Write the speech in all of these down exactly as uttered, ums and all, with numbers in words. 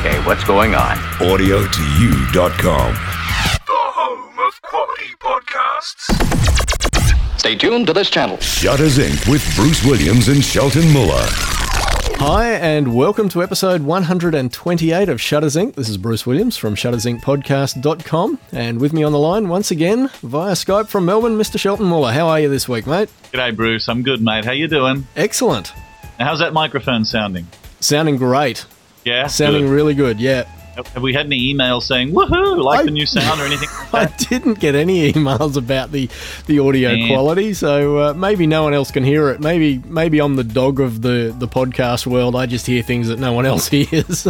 Okay, what's going on? audio to you dot com. The home of quality podcasts. Stay tuned to this channel. Shutters Incorporated with Bruce Williams and Shelton Muller. Hi, and welcome to episode one hundred twenty-eight of Shutters Incorporated. This is Bruce Williams from shutters inc podcast dot com, and with me on the line once again via Skype from Melbourne, Mister Shelton Muller. How are you this week, mate? G'day, Bruce. I'm good, mate. How you doing? Excellent. Now, how's that microphone sounding? Sounding great. Yeah? Sounding good. really good, yeah. Have we had any emails saying, woohoo, like I, the new sound or anything like I that? didn't get any emails about the, the audio Man. quality, so uh, maybe no one else can hear it. Maybe maybe I'm the dog of the, the podcast world. I just hear things that no one else hears.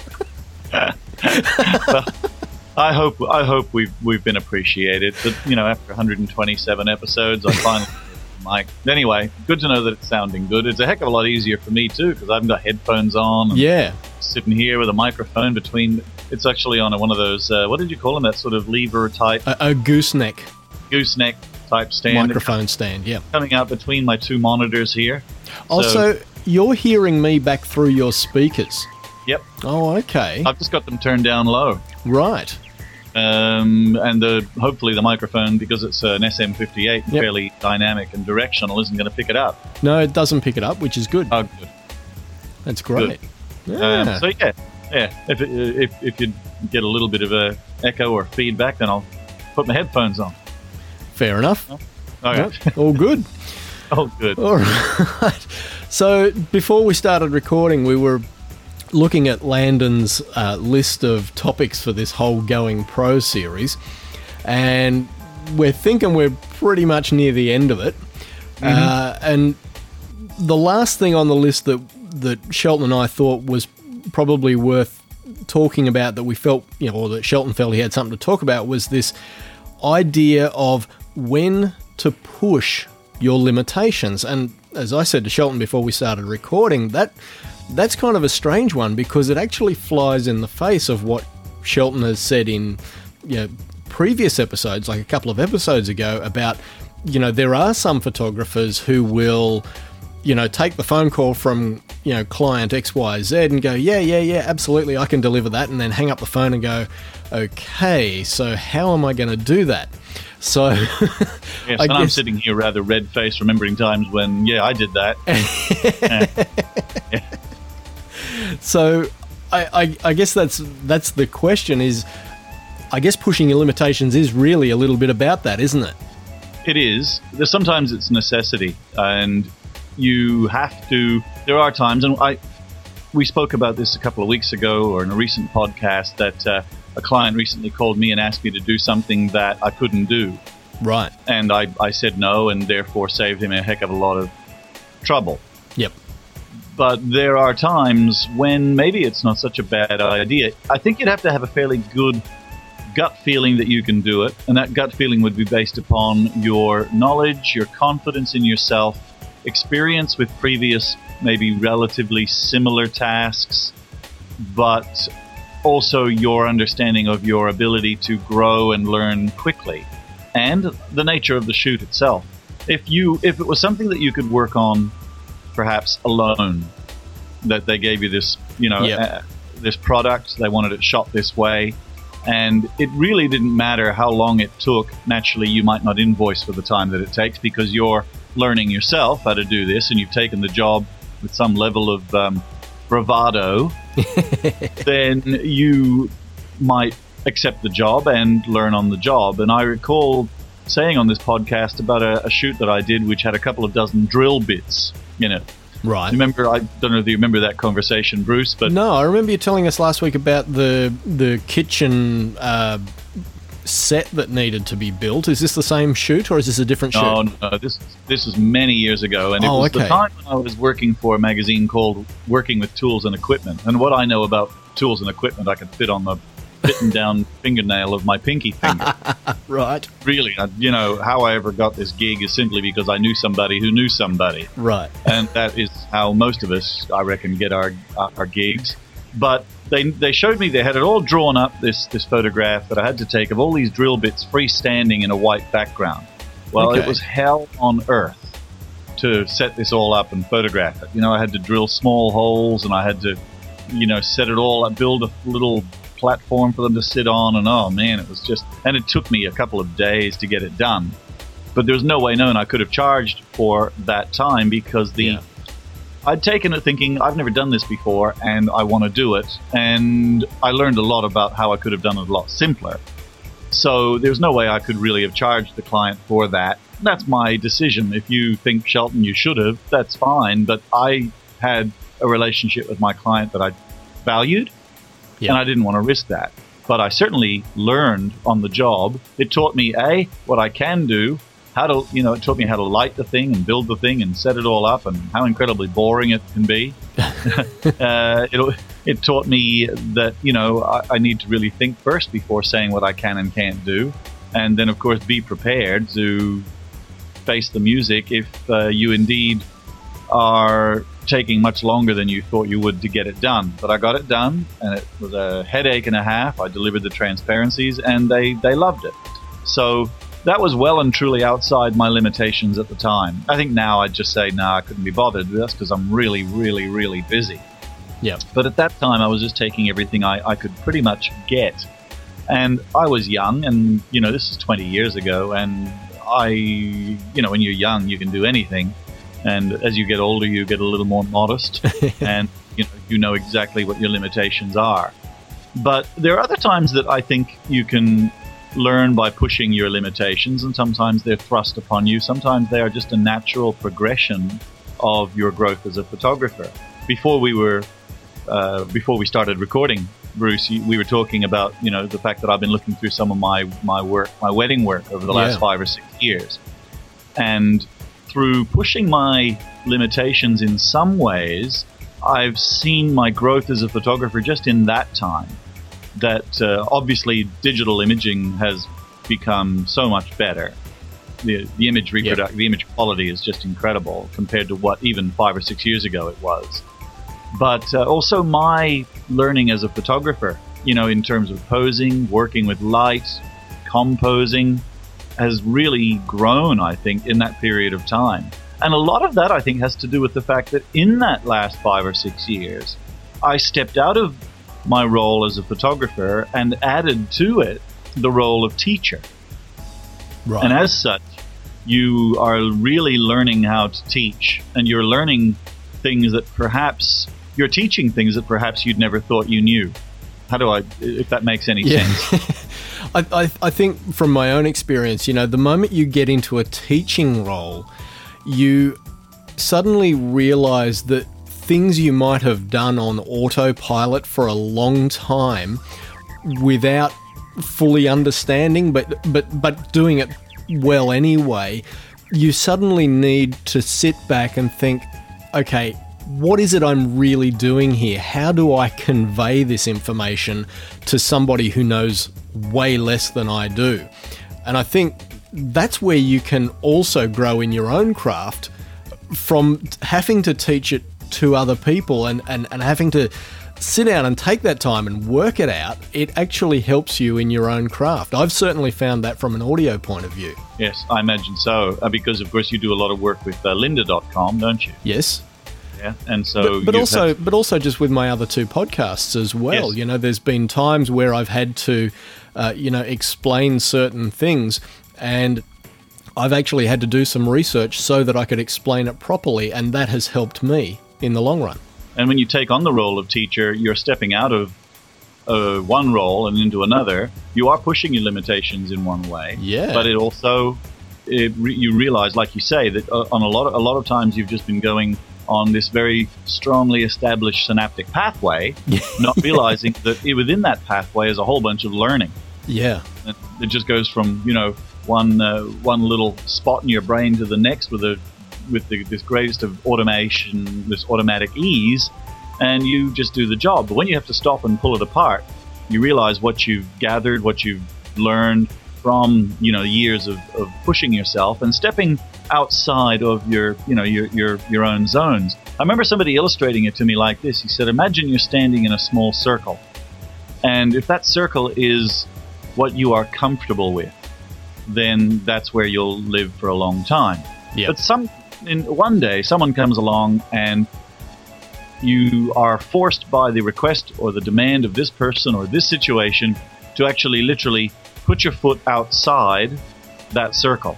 Well, I hope I hope we've we've been appreciated. But you know, after one hundred twenty-seven episodes, I finally mic. Anyway, good to know that it's sounding good. It's a heck of a lot easier for me too because I haven't got headphones on. And Yeah. sitting here with a microphone between. It's actually on a, one of those. Uh, what did you call them? That sort of lever type, A, a gooseneck gooseneck type stand. microphone stand, yeah. Coming out between my two monitors here. Also, So, you're hearing me back through your speakers. yep. Oh, okay. I've just got them turned down low. Right. Um, and the hopefully the microphone, because it's an S M fifty-eight, Yep. fairly dynamic and directional, isn't going to pick it up. No, it doesn't pick it up, which is good. Oh, good. That's great. Um, Yeah. so yeah, yeah. If, it, if if you get a little bit of a echo or feedback, then I'll put my headphones on. Fair enough. Oh, yeah. Yep, all good. Oh, good. All right. So before we started recording, we were looking at Landon's uh, list of topics for this whole Going Pro series, and we're thinking we're pretty much near the end of it. Mm-hmm. Uh, and the last thing on the list that that Shelton and I thought was probably worth talking about, that we felt, you know, or that Shelton felt he had something to talk about, was this idea of when to push your limitations. And as I said to Shelton before we started recording, that that's kind of a strange one, because it actually flies in the face of what Shelton has said in, you know, previous episodes, like a couple of episodes ago, about, you know, there are some photographers who will, you know, take the phone call from, you know, client X Y Z and go, yeah, yeah, yeah, absolutely, I can deliver that, and then hang up the phone and go, okay, so how am I going to do that? So, Yes, I and I'm guess- sitting here rather red-faced, remembering times when, yeah, I did that. So, I, I, I guess that's that's the question. Is, I guess pushing your limitations is really a little bit about that, isn't it? It is. There's sometimes it's necessity, and you have to. There are times, and I we spoke about this a couple of weeks ago, or in a recent podcast, that uh, a client recently called me and asked me to do something that I couldn't do, Right. and I, I said no, and therefore saved him a heck of a lot of trouble. Yep. But there are times when maybe it's not such a bad idea. I think you'd have to have a fairly good gut feeling that you can do it, and that gut feeling would be based upon your knowledge, your confidence in yourself, experience with previous, maybe relatively similar tasks, but also your understanding of your ability to grow and learn quickly, and the nature of the shoot itself. If you, if it was something that you could work on, perhaps alone, that they gave you this, you know, Yeah. uh, this product, they wanted it shot this way, and it really didn't matter how long it took. Naturally, you might not invoice for the time that it takes because you're learning yourself how to do this, and you've taken the job with some level of um, bravado. Then you might accept the job and learn on the job. And I recall saying on this podcast about a, a shoot that I did, which had a couple of dozen drill bits in it. Right. Remember, I don't know if you remember that conversation, Bruce, but No, I remember you telling us last week about the the kitchen uh, set that needed to be built. Is this the same shoot, or is this a different shoot? no, no, this this was many years ago, and it Oh, was okay. the time when I was working for a magazine called Working with Tools and Equipment. And what I know about tools and equipment, I could fit on the bitten down fingernail of my pinky finger. Right. Really, I, you know, how I ever got this gig is simply because I knew somebody who knew somebody. Right. And that is how most of us, I reckon, get our our gigs. But they they showed me, they had it all drawn up, this this photograph that I had to take of all these drill bits freestanding in a white background. Well, Okay. it was hell on earth to set this all up and photograph it. You know, I had to drill small holes, and I had to you know, set it all up, build a little platform for them to sit on, and oh man, it was just, and it took me a couple of days to get it done. But there was no way known I could have charged for that time, because the Yeah. I'd taken it thinking, I've never done this before and I want to do it, and I learned a lot about how I could have done it a lot simpler. So there's no way I could really have charged the client for that. That's my decision. If you think, Shelton, you should have, that's fine, but I had a relationship with my client that I valued, Yeah. and I didn't want to risk that. But I certainly learned on the job. It taught me, A, what I can do, how to, you know, it taught me how to light the thing and build the thing and set it all up, and how incredibly boring it can be. uh, it, it taught me that, you know, I, I need to really think first before saying what I can and can't do. And then, of course, be prepared to face the music if uh, you indeed are taking much longer than you thought you would to get it done. But I got it done, and it was a headache and a half. I delivered the transparencies, and they, they loved it. So that was well and truly outside my limitations at the time. I think now I'd just say, no, nah, I couldn't be bothered. That's because I'm really, really, really busy. Yeah. But at that time, I was just taking everything I, I could pretty much get. And I was young, and, you know, this is twenty years ago, and I, you know, when you're young, you can do anything. And as you get older, you get a little more modest, and, you know, you know exactly what your limitations are. But there are other times that I think you can learn by pushing your limitations, and sometimes they're thrust upon you. Sometimes they are just a natural progression of your growth as a photographer. Before we were, uh, before we started recording, Bruce, we were talking about, you know, the fact that I've been looking through some of my, my work, my wedding work over the last Yeah. five or six years. And through pushing my limitations in some ways, I've seen my growth as a photographer just in that time. That uh, obviously digital imaging has become so much better. The, the image reproduct, Yep. the image quality is just incredible compared to what even five or six years ago it was. But uh, also my learning as a photographer, you know, in terms of posing, working with light, composing, has really grown, I think, in that period of time. And a lot of that, I think, has to do with the fact that in that last five or six years, I stepped out of my role as a photographer and added to it the role of teacher. Right. And as such, you are really learning how to teach, and you're learning things that perhaps, you're teaching things that perhaps you'd never thought you knew. How do I, if that makes any Yeah. sense? I, I, I think from my own experience, you know, the moment you get into a teaching role, you suddenly realize that things you might have done on autopilot for a long time without fully understanding, but but but doing it well anyway, you suddenly need to sit back and think, okay, what is it I'm really doing here? How do I convey this information to somebody who knows way less than I do? And I think that's where you can also grow in your own craft from having to teach it to other people and, and, and having to sit down and take that time and work it out. It actually helps you in your own craft. I've certainly found that from an audio point of view. Yes, I imagine so. Uh, because, of course, you do a lot of work with uh, lynda dot com, don't you? Yes. Yeah, and so But, but you've also, had- but also just with my other two podcasts as well. Yes. You know, there's been times where I've had to, uh, you know, explain certain things, and I've actually had to do some research so that I could explain it properly, and that has helped me in the long run. And when you take on the role of teacher, you're stepping out of uh, one role and into another. You are pushing your limitations in one way. Yeah. But it also, it re- you realize, like you say, that uh, on a lot of, a lot of times you've just been going on this very strongly established synaptic pathway, not realizing that within that pathway is a whole bunch of learning. Yeah. It, it just goes from, you know, one uh, one little spot in your brain to the next with a with the, this greatest of automation, this automatic ease, and you just do the job. But when you have to stop and pull it apart, you realize what you've gathered, what you've learned from, you know, years of, of pushing yourself and stepping outside of your, you know, your, your, your own zones. I remember somebody illustrating it to me like this. He said, imagine you're standing in a small circle, and if that circle is what you are comfortable with, then that's where you'll live for a long time. Yeah. But some in one day, someone comes along and you are forced by the request or the demand of this person or this situation to actually literally put your foot outside that circle.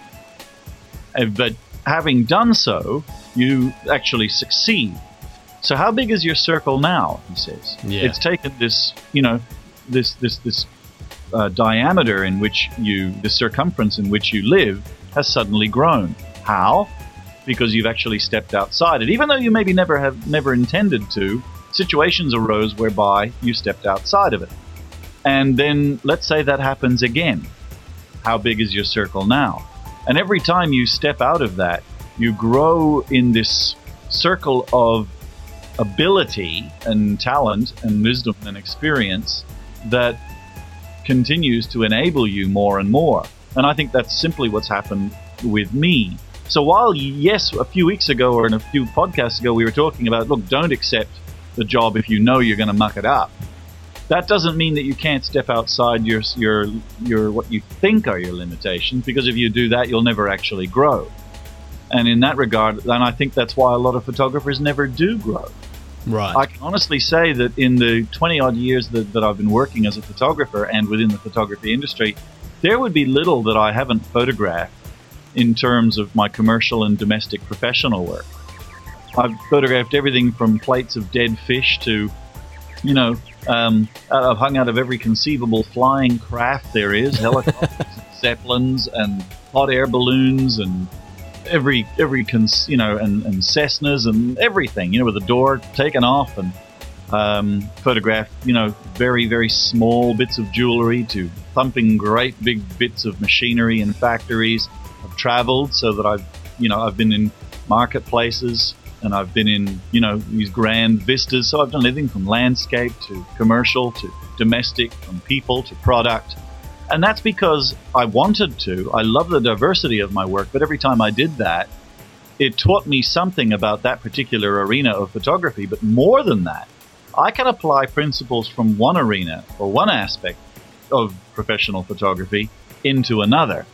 Uh, But having done so, you actually succeed. So how big is your circle now? He says. Yeah. It's taken this, you know, this this this uh, diameter in which you, the circumference in which you live, has suddenly grown. How? Because you've actually stepped outside it. Even though you maybe never have never intended to, situations arose whereby you stepped outside of it. And then let's say that happens again. How big is your circle now? And every time you step out of that, you grow in this circle of ability and talent and wisdom and experience that continues to enable you more and more. And I think that's simply what's happened with me. So while, yes, a few weeks ago or in a few podcasts ago, we were talking about, look, don't accept the job if you know you're going to muck it up. That doesn't mean that you can't step outside your, your, your, what you think are your limitations, because if you do that, you'll never actually grow. And in that regard, and I think that's why a lot of photographers never do grow. Right. I can honestly say that in the twenty-odd years that, that I've been working as a photographer and within the photography industry, there would be little that I haven't photographed in terms of my commercial and domestic professional work. I've photographed everything from plates of dead fish to, you know, um, I've hung out of every conceivable flying craft there is, helicopters, and zeppelins, and hot air balloons, and every every cons- you know, and, and Cessnas and everything, you know, with the door taken off, and um, photographed, you know, very very small bits of jewelry to thumping great big bits of machinery in factories. I've traveled so that I've, you know, I've been in marketplaces. And I've been in, you know, these grand vistas. So I've done everything from landscape to commercial to domestic, from people to product. And that's because I wanted to. I love the diversity of my work. But every time I did that, it taught me something about that particular arena of photography. But more than that, I can apply principles from one arena or one aspect of professional photography into another.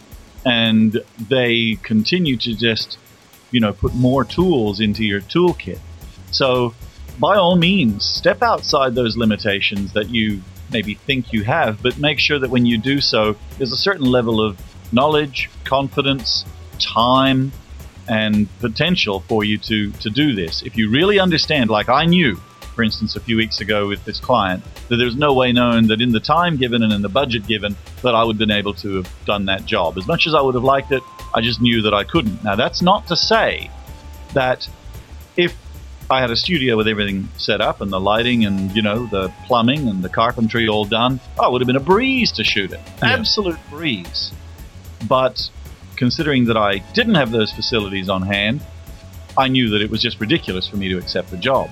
And they continue to just, you know, put more tools into your toolkit. So by all means, step outside those limitations that you maybe think you have, but make sure that when you do so, there's a certain level of knowledge, confidence, time, and potential for you to, to do this. If you really understand, like I knew, for instance, a few weeks ago with this client, that there's no way known that in the time given and in the budget given that I would have been able to have done that job. As much as I would have liked it, I just knew that I couldn't. Now, that's not to say that if I had a studio with everything set up and the lighting and, you know, the plumbing and the carpentry all done, oh, it would have been a breeze to shoot it. Yeah. Absolute breeze. But considering that I didn't have those facilities on hand, I knew that it was just ridiculous for me to accept the job.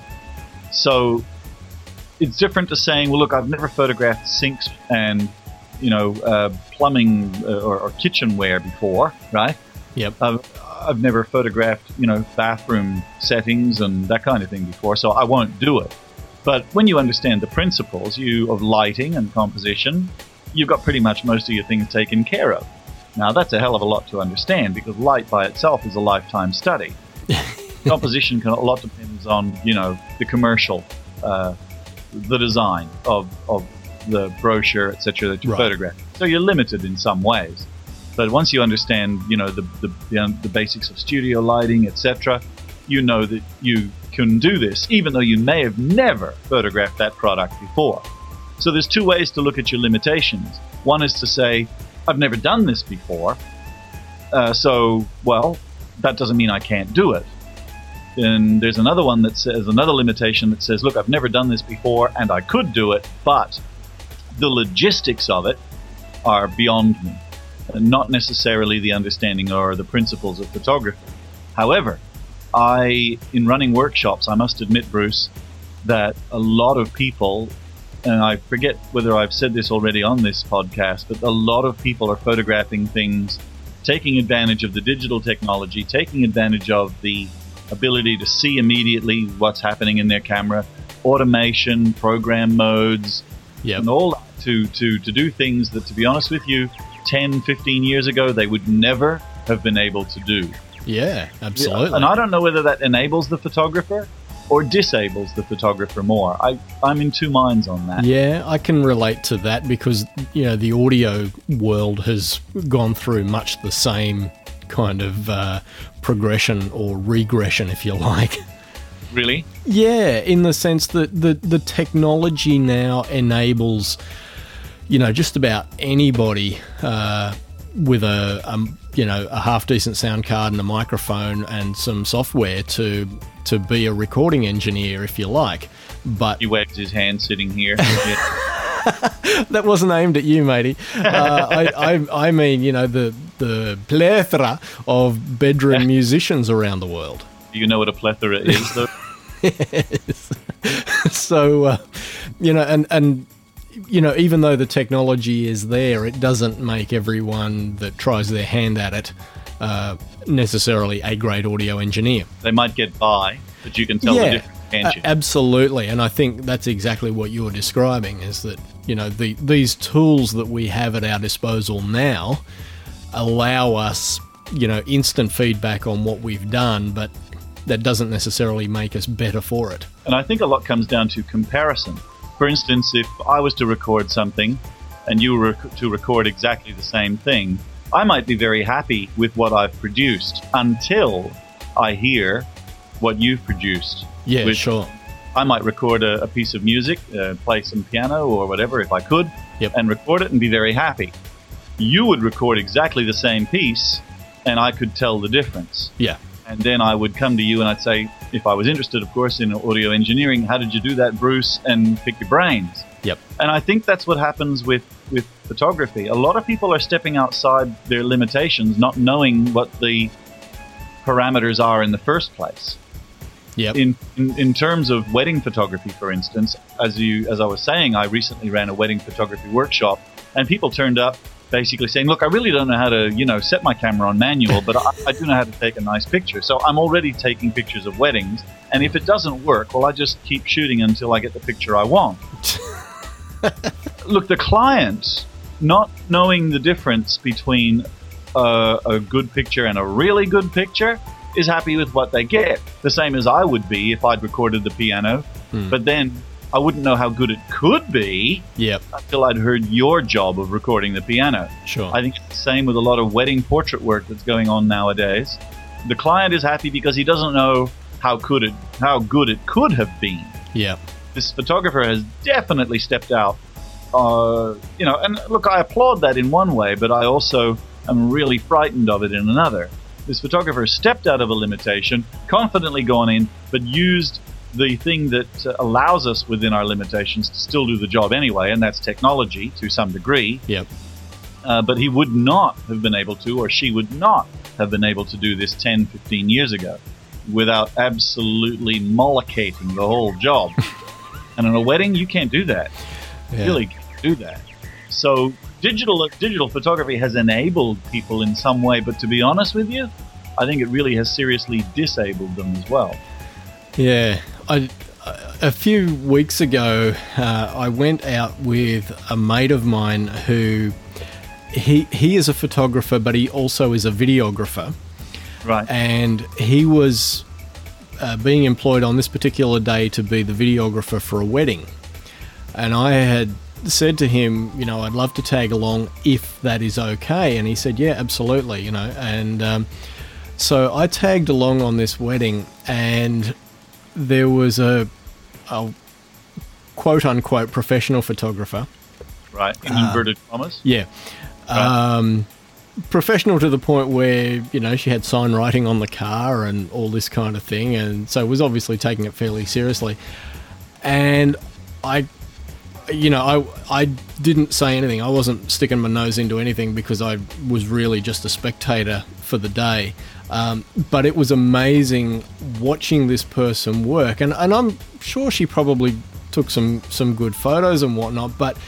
So it's different to saying, well, look, I've never photographed sinks and, you know, uh, plumbing uh, or, or kitchenware before, right? Yep. I've, I've never photographed, you know, bathroom settings and that kind of thing before, so I won't do it. But when you understand the principles you of lighting and composition, you've got pretty much most of your things taken care of. Now, that's a hell of a lot to understand because light by itself is a lifetime study. Composition can, a lot depends on, you know, the commercial, uh, the design of, of the brochure, et cetera, that you Right. photograph. So you're limited in some ways. But once you understand, you know, the the, the, um, the basics of studio lighting, et cetera, you know that you can do this, even though you may have never photographed that product before. So there's two ways to look at your limitations. One is to say, I've never done this before, uh, so, well, that doesn't mean I can't do it. And there's another one that says, another limitation that says, look, I've never done this before and I could do it, but the logistics of it are beyond me, and not necessarily the understanding or the principles of photography. However, I, in running workshops, I must admit, Bruce, that a lot of people, and I forget whether I've said this already on this podcast, but a lot of people are photographing things, taking advantage of the digital technology, taking advantage of the ability to see immediately what's happening in their camera, automation, program modes, Yep. and all that to, to, to do things that, to be honest with you, ten, fifteen years ago, they would never have been able to do. Yeah, absolutely. And I don't know whether that enables the photographer or disables the photographer more. I, I'm in two minds on that. Yeah, I can relate to that because, you know, the audio world has gone through much the same kind of uh, progression or regression, if you like. Really? Yeah, in the sense that the, the technology now enables, you know, just about anybody uh, with a, um, you know, a half-decent sound card and a microphone and some software to to be a recording engineer, if you like. But He waves his hand sitting here. Yeah. that wasn't aimed at you, matey. Uh, I, I, I mean, you know, the the plethora of bedroom musicians around the world. Do you know what a plethora is, though? Yes. So, uh, you know, and, and, you know, even though the technology is there, it doesn't make everyone that tries their hand at it uh, necessarily a great audio engineer. They might get by, but you can tell the difference, can't you? A- absolutely. And I think that's exactly what you're describing, is that, you know, the, these tools that we have at our disposal now allow us, you know, instant feedback on what we've done, but that doesn't necessarily make us better for it. And I think a lot comes down to comparison. For instance, if I was to record something and you were to record exactly the same thing, I might be very happy with what I've produced until I hear what you've produced. Yeah, Which sure. I might record a, a piece of music, uh, play some piano or whatever if I could, Yep. and record it and be very happy. You would record exactly the same piece and I could tell the difference. Yeah. And then I would come to you and I'd say, if I was interested, of course, in audio engineering, how did you do that, Bruce? And pick your brains. Yep. And I think that's what happens with, with photography. A lot of people are stepping outside their limitations, not knowing what the parameters are in the first place. Yep. In, in in terms of wedding photography, for instance, as you as I was saying, I recently ran a wedding photography workshop, and people turned up basically saying, look, I really don't know how to, you know, set my camera on manual, but I, I do know how to take a nice picture. So I'm already taking pictures of weddings, and if it doesn't work, well, I just keep shooting until I get the picture I want. Look, the client, not knowing the difference between a, a good picture and a really good picture, is happy with what they get. The same as I would be if I'd recorded the piano, Hmm. but then I wouldn't know how good it could be Yep. until I'd heard your job of recording the piano. Sure. I think it's the same with a lot of wedding portrait work that's going on nowadays. The client is happy because he doesn't know how could it, how good it could have been. Yep. This photographer has definitely stepped out. Uh, you know, and look, I applaud that in one way, but I also am really frightened of it in another. This photographer stepped out of a limitation, confidently gone in, but used the thing that uh, allows us within our limitations to still do the job anyway, and that's technology to some degree. Yep. Uh, but he would not have been able to, or she would not have been able to do this ten, fifteen years ago without absolutely mollicating the whole job. And in a wedding, you can't do that. Yeah. You really can't do that. So digital digital photography has enabled people in some way, but to be honest with you, I think it really has seriously disabled them as well. Yeah, I, a few weeks ago, uh, I went out with a mate of mine who he he is a photographer, but he also is a videographer, Right. and he was uh, being employed on this particular day to be the videographer for a wedding, and I had said to him, you know, I'd love to tag along if that is okay, and he said, yeah, absolutely, you know, and um, so I tagged along on this wedding, and there was a, a quote-unquote professional photographer. Right. In inverted commas. Yeah. Um, professional to the point where, you know, she had sign writing on the car and all this kind of thing, and so was obviously taking it fairly seriously. And I, you know, I, I didn't say anything. I wasn't sticking my nose into anything because I was really just a spectator for the day. Um, but it was amazing watching this person work, and, and I'm sure she probably took some, some good photos and whatnot, but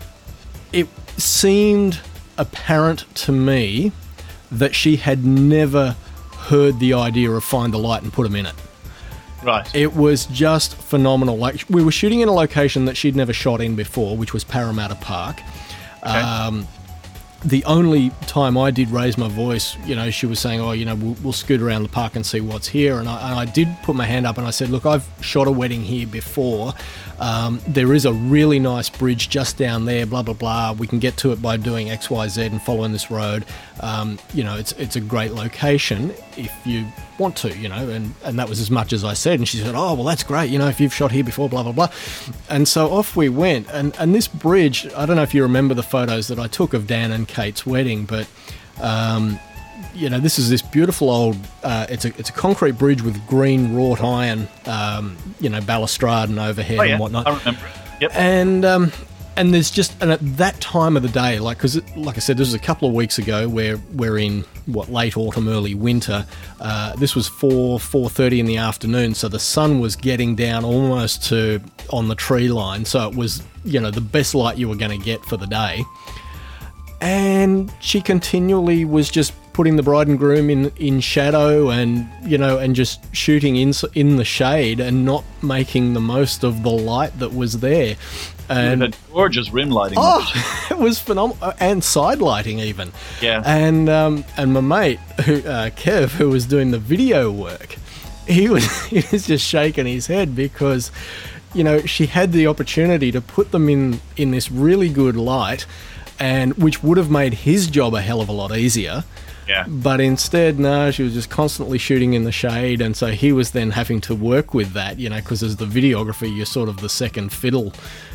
it seemed apparent to me that she had never heard the idea of find the light and put them in it. Right. It was just phenomenal. Like, we were shooting in a location that she'd never shot in before, which was Parramatta Park. Okay. Um, the only time I did raise my voice, you know, she was saying, oh, you know, we'll, we'll scoot around the park and see what's here. And I, and I did put my hand up and I said, look, I've shot a wedding here before. Um, there is a really nice bridge just down there, blah, blah, blah. We can get to it by doing X, Y, Z and following this road. Um, you know, it's it's a great location if you want to, you know, and, and that was as much as I said. And she said, oh, well, that's great, you know, if you've shot here before, blah, blah, blah. And so off we went. And, and this bridge, I don't know if you remember the photos that I took of Dan and Kate's wedding, but, um, you know, this is this beautiful old, uh, it's a it's a concrete bridge with green wrought iron, um, you know, balustrade and overhead oh, yeah. and whatnot. I remember it. Yep. And, um, and there's just, and at that time of the day, like, because, like I said, this was a couple of weeks ago where we're in, what, late autumn, early winter. Uh, this was four, four thirty in the afternoon, so the sun was getting down almost to on the tree line, so it was, you know, the best light you were going to get for the day. And she continually was just putting the bride and groom in, in shadow and, you know, and just shooting in, in the shade and not making the most of the light that was there. And had gorgeous rim lighting. Oh, it was phenomenal, and side lighting even. Yeah. And um, and my mate, who, uh, Kev, who was doing the video work, he was he was just shaking his head because, you know, she had the opportunity to put them in in this really good light, and which would have made his job a hell of a lot easier. Yeah. But instead, no, she was just constantly shooting in the shade, and so he was then having to work with that, you know, because as the videographer, you're sort of the second fiddle.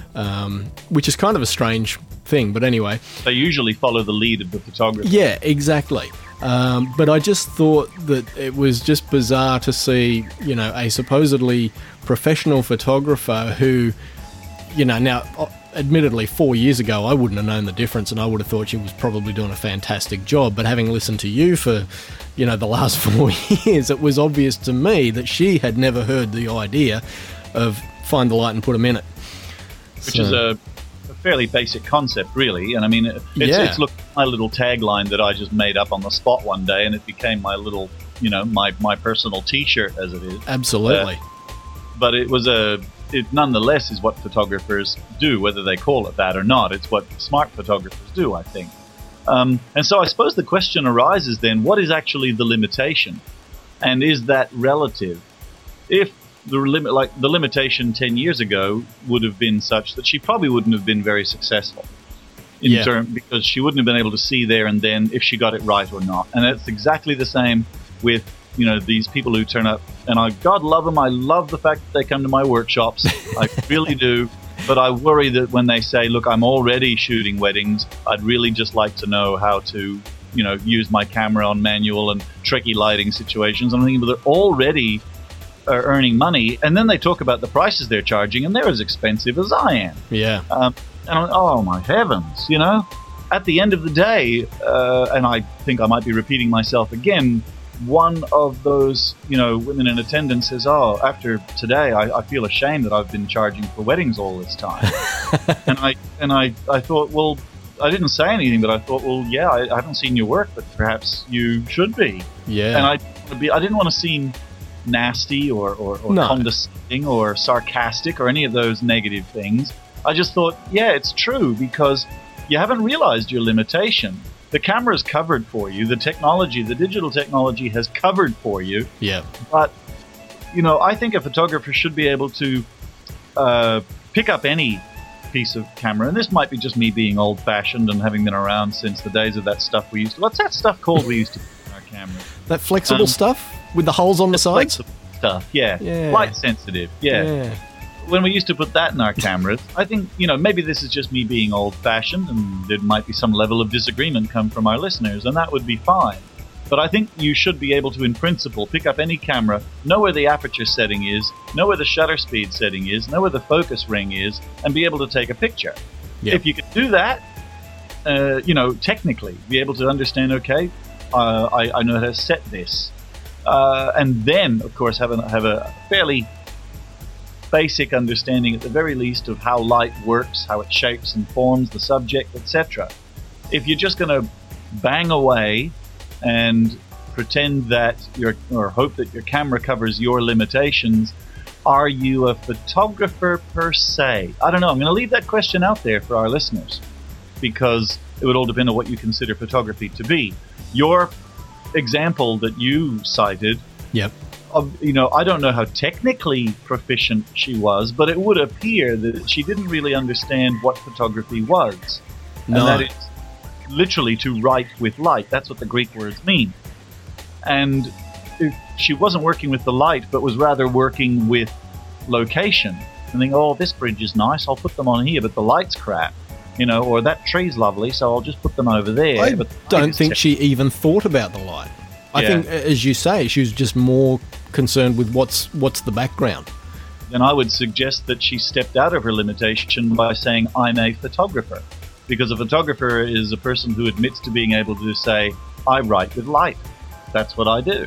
Um, which is kind of a strange thing, but anyway. They usually follow the lead of the photographer. Yeah, exactly. Um, but I just thought that it was just bizarre to see, you know, a supposedly professional photographer who, you know, now, admittedly, four years ago, I wouldn't have known the difference, and I would have thought she was probably doing a fantastic job. But having listened to you for, you know, the last four years, it was obvious to me that she had never heard the idea of find the light and put them in it. Which so. is a, a fairly basic concept, really. And I mean, it's, yeah. it's looked my little tagline that I just made up on the spot one day, and it became my little, you know, my, my personal T-shirt, as it is. Absolutely. Uh, but it was a, it nonetheless is what photographers do, whether they call it that or not. It's what smart photographers do, I think. Um, and so I suppose the question arises then, what is actually the limitation? And is that relative? If the limit, like the limitation ten years ago would have been such that she probably wouldn't have been very successful in yeah. term, because she wouldn't have been able to see there and then if she got it right or not. And that's exactly the same with, you know, these people who turn up, and I, God love them. I love the fact that they come to my workshops. I really do. But I worry that when they say, look, I'm already shooting weddings, I'd really just like to know how to, you know, use my camera on manual and tricky lighting situations. I'm thinking, but they're already are earning money, and then they talk about the prices they're charging, and they're as expensive as I am. Yeah. Um, and I'm, oh my heavens, you know. At the end of the day, uh, and I think I might be repeating myself again, one of those, you know, women in attendance says, "Oh, after today, I, I feel ashamed that I've been charging for weddings all this time." and I and I, I thought, well, I didn't say anything, but I thought, well, yeah, I, I haven't seen your work, but perhaps you should be. Yeah. And I, be, I didn't want to seem nasty or, or, or no. condescending or sarcastic or any of those negative things. I just thought, yeah, it's true, because you haven't realized your limitation. The camera's covered for you. The technology, the digital technology has covered for you. Yeah. But, you know, I think a photographer should be able to uh, pick up any piece of camera. And this might be just me being old-fashioned and having been around since the days of that stuff we used to... What's that stuff called we used to put in our camera? That flexible Um, stuff with the holes on the sides? Flexible stuff, yeah. Yeah. Light sensitive, yeah. Yeah. When we used to put that in our cameras, I think, you know, maybe this is just me being old-fashioned, and there might be some level of disagreement come from our listeners, and that would be fine. But I think you should be able to, in principle, pick up any camera, know where the aperture setting is, know where the shutter speed setting is, know where the focus ring is, and be able to take a picture. Yep. If you could do that, uh, you know, technically, be able to understand, okay, uh, I, I know how to set this. Uh, and then, of course, have a, have a fairly basic understanding, at the very least, of how light works, how it shapes and forms the subject, et cetera. If you're just going to bang away and pretend that your, or hope that your camera covers your limitations, are you a photographer per se? I don't know. I'm going to leave that question out there for our listeners, because It would all depend on what you consider photography to be. Your example that you cited, Yep. of, you know, I don't know how technically proficient she was, but it would appear that she didn't really understand what photography was. No. And that is literally to write with light. That's what the Greek words mean. And if she wasn't working with the light, but was rather working with location. And think, oh, this bridge is nice, I'll put them on here, but the light's crap. You know, or that tree's lovely, so I'll just put them over there. I but the light don't is think te- she even thought about the light. I Yeah. think, as you say, she was just more concerned with what's what's the background. Then I would suggest that she stepped out of her limitation by saying, I'm a photographer. Because a photographer is a person who admits to being able to say, I write with light. That's what I do.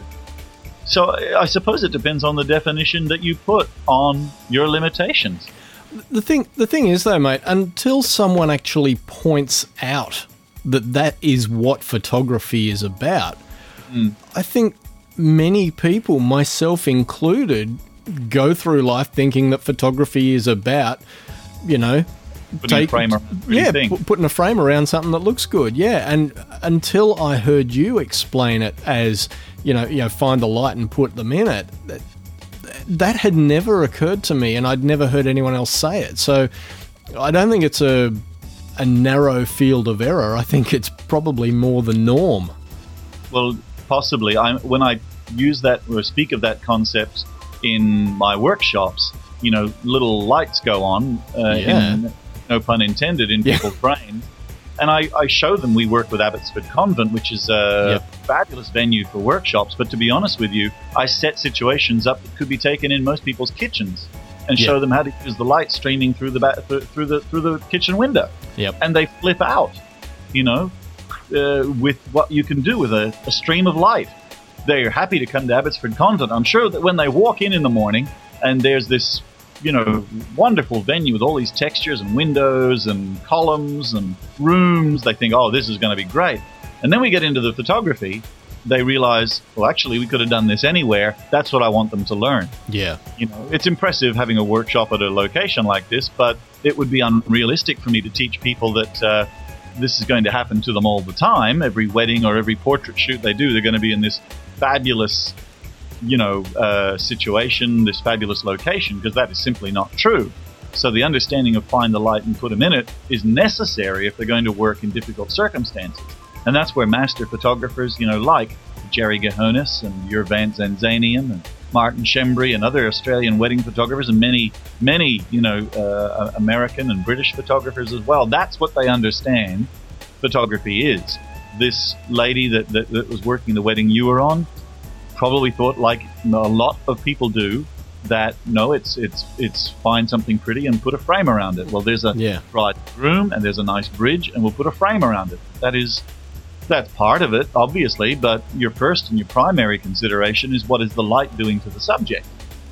So I suppose it depends on the definition that you put on your limitations. The thing, the thing is, though, mate, until someone actually points out that that is what photography is about, Mm. I think many people, myself included, go through life thinking that photography is about, you know, Putting a frame around a pretty yeah, thing. pu- putting a frame around something that looks good. Yeah, and until I heard you explain it as, you know, you know, find the light and put them in it, that, that had never occurred to me, and I'd never heard anyone else say it. So I don't think it's a a narrow field of error. I think it's probably more the norm. Well, possibly. I, when I use that or speak of that concept in my workshops, you know, little lights go on, uh, Yeah. in, no pun intended, in Yeah. people's brains. And I, I show them we work with Abbotsford Convent, which is a Yep. fabulous venue for workshops. But to be honest with you, I set situations up that could be taken in most people's kitchens and Yeah. show them how to use the light streaming through the ba- through the through the kitchen window. Yep. And they flip out, you know, uh, with what you can do with a, a stream of light. They're happy to come to Abbotsford Convent. I'm sure that when they walk in in the morning and there's this, you know, wonderful venue with all these textures and windows and columns and rooms, they think, oh, this is going to be great. And then we get into the photography, they realize, well, actually, we could have done this anywhere. That's what I want them to learn. Yeah. You know, it's impressive having a workshop at a location like this, but it would be unrealistic for me to teach people that uh, this is going to happen to them all the time. Every wedding or every portrait shoot they do, they're going to be in this fabulous, you know, uh, situation, this fabulous location, because that is simply not true. So the understanding of find the light and put them in it is necessary if they're going to work in difficult circumstances. And that's where master photographers, you know, like Jerry Gahonis and Jurvan Zanzanian and Martin Shembry and other Australian wedding photographers and many, many, you know, uh, American and British photographers as well. That's what they understand photography is. This lady that, that, that was working the wedding you were on probably thought, like a lot of people do, that no, it's it's it's find something pretty and put a frame around it. Well, there's a Yeah. bride groom and there's a nice bridge and we'll put a frame around it. That is, that's part of it, obviously, but your first and your primary consideration is what is the light doing to the subject.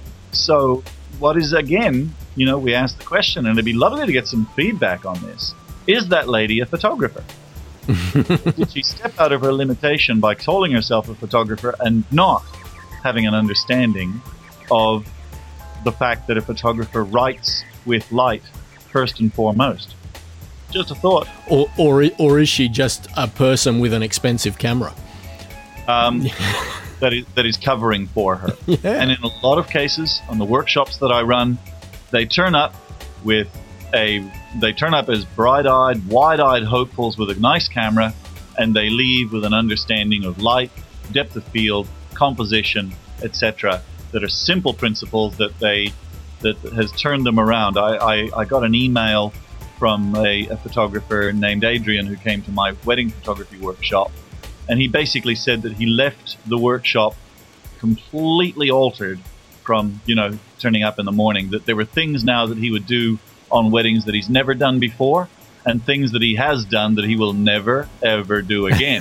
So what is, again, you know, we asked the question, and it'd be lovely to get some feedback on this. Is that lady a photographer? Did she step out of her limitation by calling herself a photographer and not having an understanding of the fact that a photographer writes with light first and foremost? Just a thought. Or, or, or is she just a person with an expensive camera? Um, that is that is covering for her. Yeah. And in a lot of cases, on the workshops that I run, they turn up with a they turn up as bright-eyed, wide-eyed hopefuls with a nice camera, and they leave with an understanding of light, depth of field, composition, et cetera. That are simple principles that they that has turned them around. I, I, I got an email from a, a photographer named Adrian who came to my wedding photography workshop, and he basically said that he left the workshop completely altered from, you know, turning up in the morning, that there were things now that he would do on weddings that he's never done before, and things that he has done that he will never, ever do again.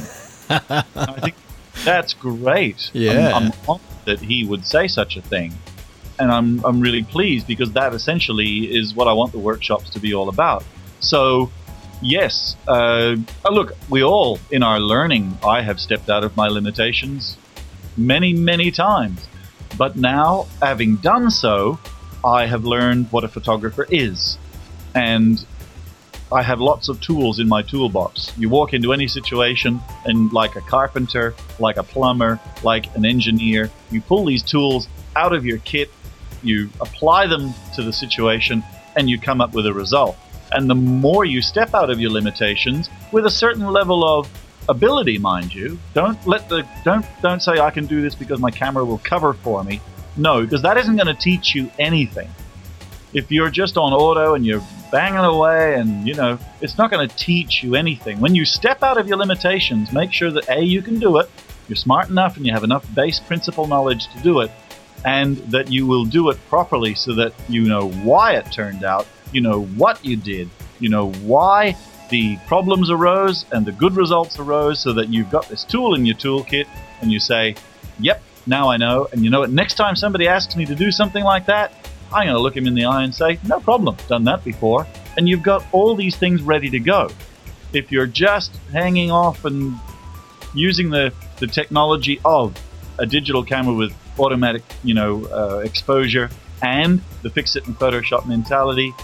I think that's great. Yeah. I'm, I'm honored that he would say such a thing. And I'm I'm really pleased, because that essentially is what I want the workshops to be all about. So, yes, uh, look, we all, in our learning, I have stepped out of my limitations many, many times. But now, having done so, I have learned what a photographer is. And I have lots of tools in my toolbox. You walk into any situation, and like a carpenter, like a plumber, like an engineer, you pull these tools out of your kit, you apply them to the situation, and you come up with a result. And the more you step out of your limitations, with a certain level of ability, mind you, don't let the don't don't say I can do this because my camera will cover for me. No, because that isn't going to teach you anything. If you're just on auto and you're banging away, and you know, it's not going to teach you anything. When you step out of your limitations, make sure that A, you can do it, you're smart enough and you have enough base principle knowledge to do it, and that you will do it properly so that you know why it turned out, you know what you did, you know why the problems arose and the good results arose, so that you've got this tool in your toolkit and you say, yep, now I know. And you know what, next time somebody asks me to do something like that, I'm going to look him in the eye and say, no problem, done that before. And you've got all these things ready to go. If you're just hanging off and using the, the technology of a digital camera with automatic, you know, uh, exposure and the fix-it in Photoshop mentality,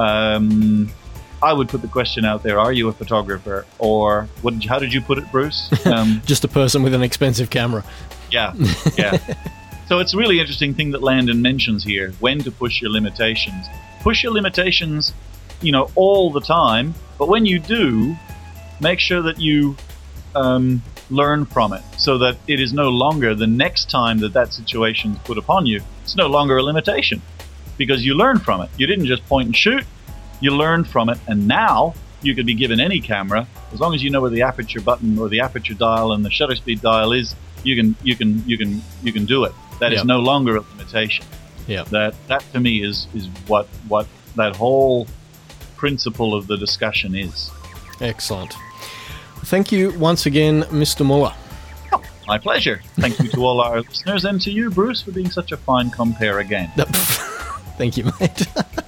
um, I would put the question out there, are you a photographer? Or what? Did you, how did you put it, Bruce? Um, Just a person with an expensive camera. Yeah, yeah. So it's a really interesting thing that Landon mentions here, when to push your limitations. Push your limitations, you know, all the time, but when you do, make sure that you um, learn from it, so that it is no longer, the next time that that situation is put upon you, it's no longer a limitation, because you learn from it. You didn't just point and shoot, you learned from it, and now you could be given any camera, as long as you know where the aperture button or the aperture dial and the shutter speed dial is, you can you can you can you can do it. That Yep. is no longer a limitation. Yeah. That that to me is is what what that whole principle of the discussion is. Excellent. Thank you once again, Mister Muller. My pleasure. Thank you to all our listeners, and to you, Bruce, for being such a fine compere again. Thank you, mate.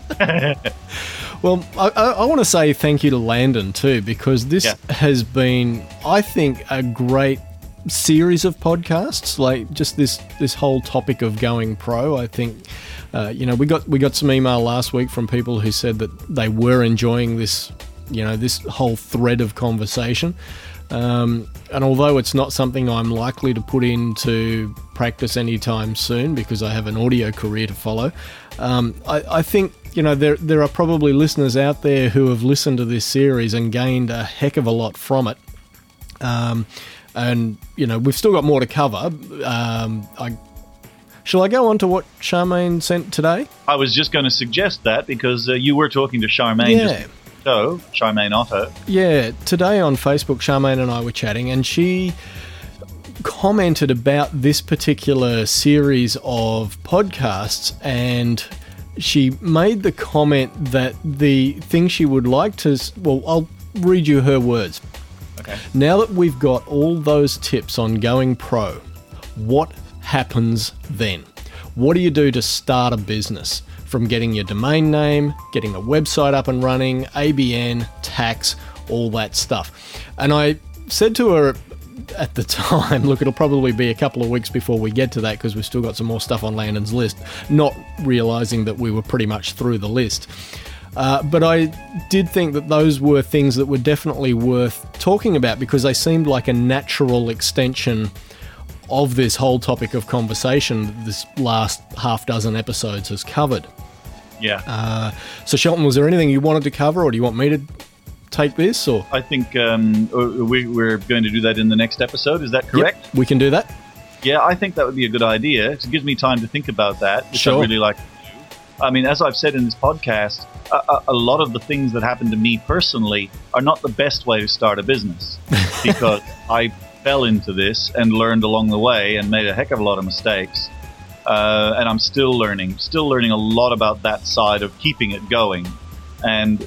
Well, I, I, I want to say thank you to Landon too, because this Yeah. has been, I think, a great series of podcasts. Like just this this whole topic of going pro. I think, uh, you know, we got we got some email last week from people who said that they were enjoying this, you know, this whole thread of conversation. Um, and although it's not something I'm likely to put into practice anytime soon because I have an audio career to follow, um, I, I think, you know, there there are probably listeners out there who have listened to this series and gained a heck of a lot from it. Um, and, you know, we've still got more to cover. Um, I, shall I go on to what Charmaine sent today? I was just going to suggest that because uh, you were talking to Charmaine Yeah. just so Charmaine Otto. Yeah, today on Facebook, Charmaine and I were chatting, and she commented about this particular series of podcasts, and she made the comment that the thing she would like to... Well, I'll read you her words. Okay. Now that we've got all those tips on going pro, what happens then? What do you do to start a business? From getting your domain name, getting a website up and running, A B N, tax, all that stuff. And I said to her at the time, look, it'll probably be a couple of weeks before we get to that because we've still got some more stuff on Landon's list, not realising that we were pretty much through the list. Uh, but I did think that those were things that were definitely worth talking about because they seemed like a natural extension of this whole topic of conversation that this last half dozen episodes has covered. Yeah. Uh, so Shelton, was there anything you wanted to cover, or do you want me to take this? Or I think um, we, we're going to do that in the next episode. Is that correct? Yep, we can do that. Yeah, I think that would be a good idea. It gives me time to think about that, which Sure. I really like to do. I mean, as I've said in this podcast, a, a, a lot of the things that happened to me personally are not the best way to start a business because I fell into this and learned along the way and made a heck of a lot of mistakes. Uh, and I'm still learning, still learning a lot about that side of keeping it going. And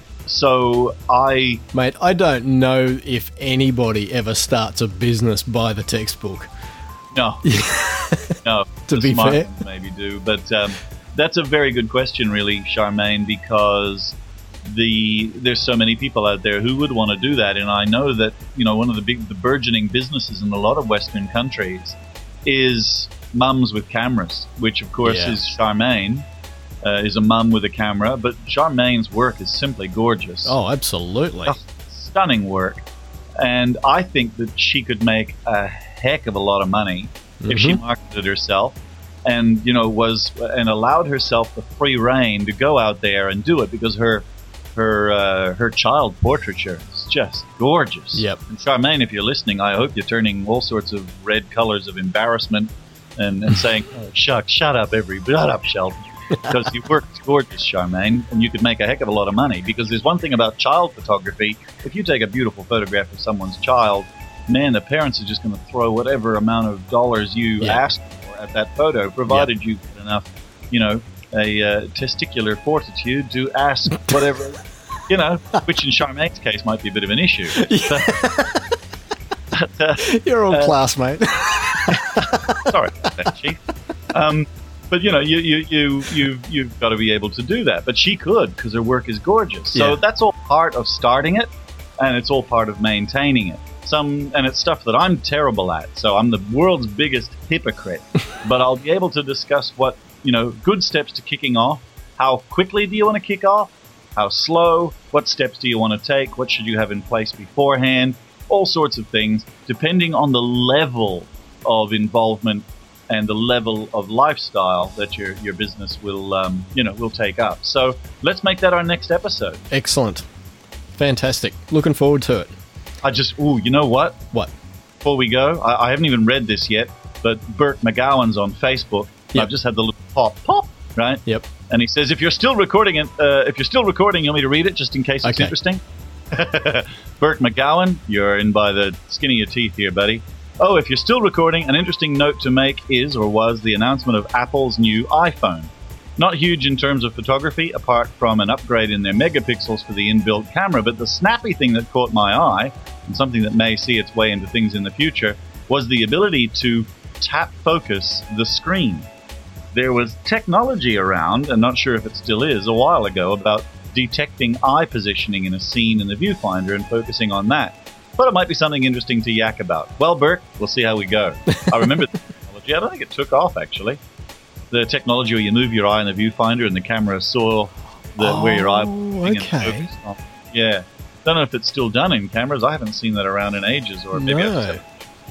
so I... Mate, I don't know if anybody ever starts a business by the textbook. No. No. To the be smart fair. ones maybe do. But um, that's a very good question, really, Charmaine, because the there's so many people out there who would want to do that. And I know that, you know, one of the big, the burgeoning businesses in a lot of Western countries is mums with cameras, which, of course, Yeah. is Charmaine. uh, is a mum with a camera, but Charmaine's work is simply gorgeous. Oh, absolutely. Just stunning work. And I think that she could make a heck of a lot of money mm-hmm. if she marketed herself and, you know, was and allowed herself the free rein to go out there and do it, because her her uh, her child portraiture is just gorgeous. Yep. And Charmaine, if you're listening, I hope you're turning all sorts of red colors of embarrassment and, and saying, oh, shuck, shut up, every shut up, Sheldon. Because your work's gorgeous, Charmaine, and you could make a heck of a lot of money. Because there's one thing about child photography: if you take a beautiful photograph of someone's child, man, the parents are just going to throw whatever amount of dollars you yeah. ask for at that photo, provided yep. you've got enough, you know, a uh, testicular fortitude to ask whatever, you know, which in Charmaine's case might be a bit of an issue. Yeah. But, uh, You're all uh, class, mate. Sorry about that, Chief. Um, But, you know, you, you, you, you, you've got to be able to do that. But she could, because her work is gorgeous. So Yeah. that's all part of starting it, and it's all part of maintaining it. Some, and it's stuff that I'm terrible at. So I'm the world's biggest hypocrite. But I'll be able to discuss what, you know, good steps to kicking off. How quickly do you want to kick off? How slow? What steps do you want to take? What should you have in place beforehand? All sorts of things, depending on the level of involvement and the level of lifestyle that your your business will um, you know will take up. So let's make that our next episode. Excellent. Fantastic. Looking forward to it. I just ooh, you know what? What? Before we go, I, I haven't even read this yet, but Burt McGowan's on Facebook. Yep. I've just had the little pop pop right. Yep. And he says, if you're still recording it, uh, if you're still recording, you want me to read it just in case it's Okay. interesting. Burt McGowan, you're in by the skin of your teeth here, buddy. Oh, if you're still recording, an interesting note to make is or was the announcement of Apple's new iPhone. Not huge in terms of photography, apart from an upgrade in their megapixels for the inbuilt camera, but the snappy thing that caught my eye, and something that may see its way into things in the future, was the ability to tap focus the screen. There was technology around, and not sure if it still is, a while ago, about detecting eye positioning in a scene in the viewfinder and focusing on that. But it might be something interesting to yak about. Well, Burke, we'll see how we go. I remember the technology. I don't think it took off, actually. The technology where you move your eye in the viewfinder and the camera saw the, oh, where your eye was okay. on. Yeah. Don't know if it's still done in cameras. I haven't seen that around in ages, or maybe No. I've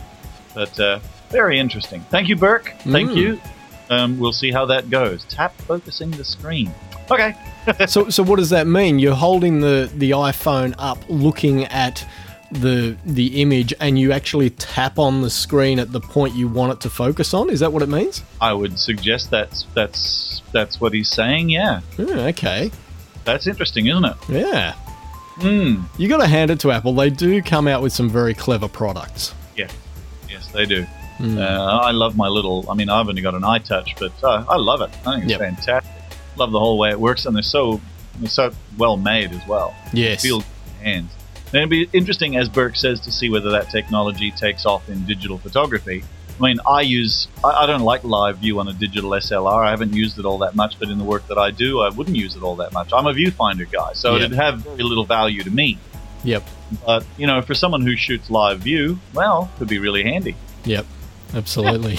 But uh, very interesting. Thank you, Burke. Thank Mm. you. Um, we'll see how that goes. Tap focusing the screen. Okay. so, so what does that mean? You're holding the, the iPhone up, looking at the the image, and you actually tap on the screen at the point you want it to focus on? Is that what it means? I would suggest that's that's that's what he's saying. Yeah, Oh, okay. that's interesting, isn't it? Yeah. Hmm. You got to hand it to Apple. They do come out with some very clever products. Yeah. Yes, they do. Mm. Uh, I love my little. I mean, I've only got an iTouch, but uh, I love it. I think it's Yep. fantastic. Love the whole way it works, and they're so they're so well made as well. Yes. Feel good in your hands. And it'd be interesting, as Burke says, to see whether that technology takes off in digital photography. I mean, I use, I, I don't like live view on a digital S L R. I haven't used it all that much, but in the work that I do, I wouldn't use it all that much. I'm a viewfinder guy, so Yep. it'd have very little value to me. Yep. But, you know, for someone who shoots live view, well, it could be really handy. Yep. Absolutely.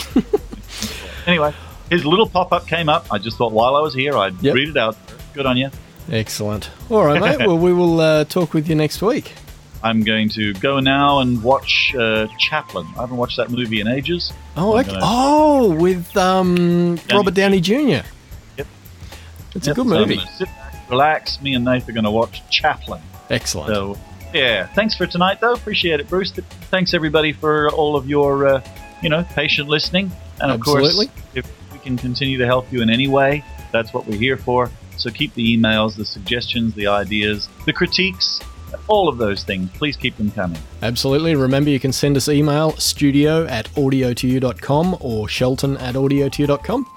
Anyway, his little pop-up came up. I just thought while I was here, I'd Yep. read it out. Good on you. Excellent. All right, mate. Well, we will uh, talk with you next week. I'm going to go now and watch uh, Chaplin. I haven't watched that movie in ages. Oh, I'm okay. gonna- Oh, with um, Robert Downey Junior Yep. It's Yep, a good so I'm movie. gonna sit back, relax. Me and Nath are going to watch Chaplin. Excellent. So, yeah. Thanks for tonight, though. Appreciate it, Bruce. Thanks, everybody, for all of your, uh, you know, patient listening. And, of Absolutely. course, if we can continue to help you in any way, that's what we're here for. So keep the emails, the suggestions, the ideas, the critiques, all of those things. Please keep them coming. Absolutely. Remember, you can send us email, studio at audio to you dot com or shelton at audio to you dot com.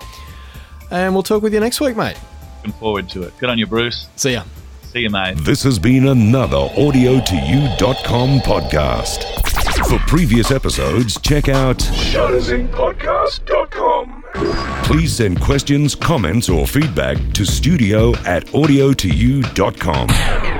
And we'll talk with you next week, mate. Looking forward to it. Good on you, Bruce. See ya. See you, mate. This has been another audio to you dot com podcast. For previous episodes, check out shutter zinc podcast dot com. Please send questions, comments, or feedback to studio at audio to you dot com.